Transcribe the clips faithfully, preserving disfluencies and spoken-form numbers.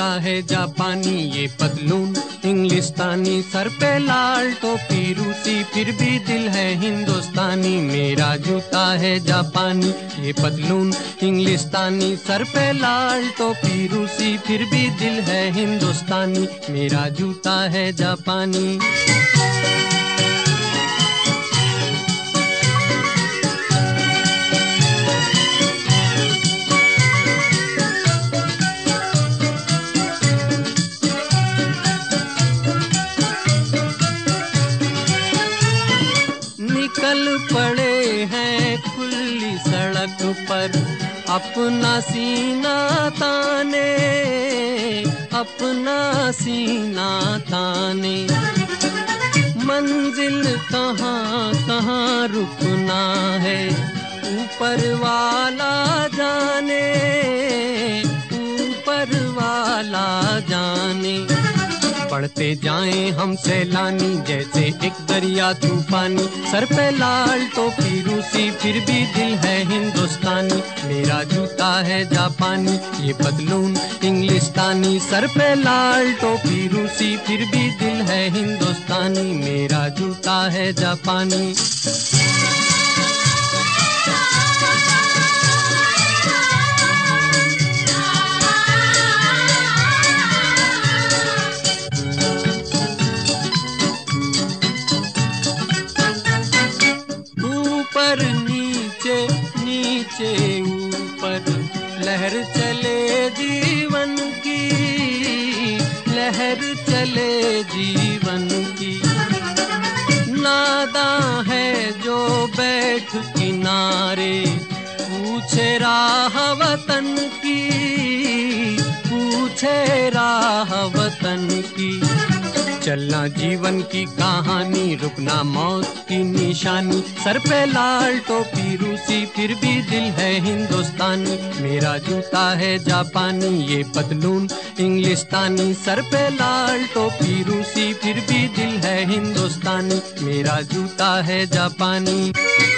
है जापानी, ये पतलून इंग्लिस्तानी, सर पे लाल टोपी रूसी, फिर भी दिल है हिंदुस्तानी। मेरा जूता है जापानी, ये पतलून इंग्लिस्तानी, सर पे लाल टोपी रूसी, फिर भी दिल है हिंदुस्तानी। मेरा जूता है जापानी। निकल पड़े हैं खुली सड़क पर, अपना सीना ताने, अपना सीना ताने। मंजिल कहाँ कहाँ रुकना है, ऊपर वाला जाने, ऊपर वाला जाने। बढ़ते जाएं हम सैलानी, जैसे एक दरिया तूफानी, सर पे लाल टोपी रूसी, फिर भी दिल है हिंदुस्तानी। मेरा जूता है जापानी, ये पतलून इंग्लिस्तानी, सर पे लाल टोपी रूसी, फिर भी दिल है हिंदुस्तानी। मेरा जूता है जापानी। ऊपर नीचे नीचे ऊपर, लहर चले जीवन की, लहर चले जीवन की। नादां है जो बैठ किनारे, पूछे राह वतन की, पूछे राह वतन की। चलना जीवन की कहानी, रुकना मौत की निशानी, सर पे लाल टोपी रूसी, फिर भी दिल है हिंदुस्तानी। मेरा जूता है जापानी, ये पतलून इंग्लिस्तानी, सर पे लाल टोपी रूसी, फिर भी दिल है हिंदुस्तानी। मेरा जूता है जापानी।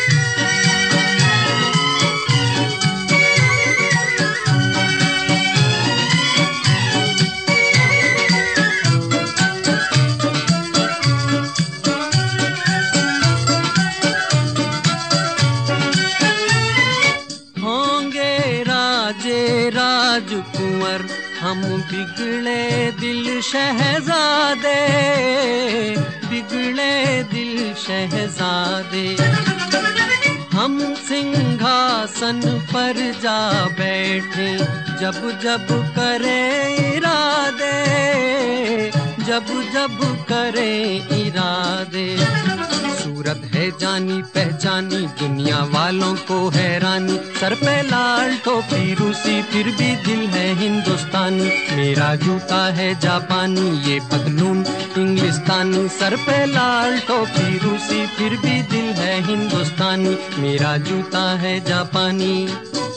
राजकुंवर हम बिगड़े दिल शहजादे, बिगड़े दिल शहजादे। हम सिंहासन पर जा बैठे, जब जब करें इरादे, जब जब करें इरादे। सूरत है जानी पहचानी, दुनिया वालों को हैरानी, सर पे लाल टोपी रूसी, फिर भी दिल है हिंदुस्तानी। मेरा जूता है जापानी, ये पतलून इंग्लिस्तानी, सर पे लाल टोपी रूसी, फिर भी दिल है हिंदुस्तानी। मेरा जूता है जापानी।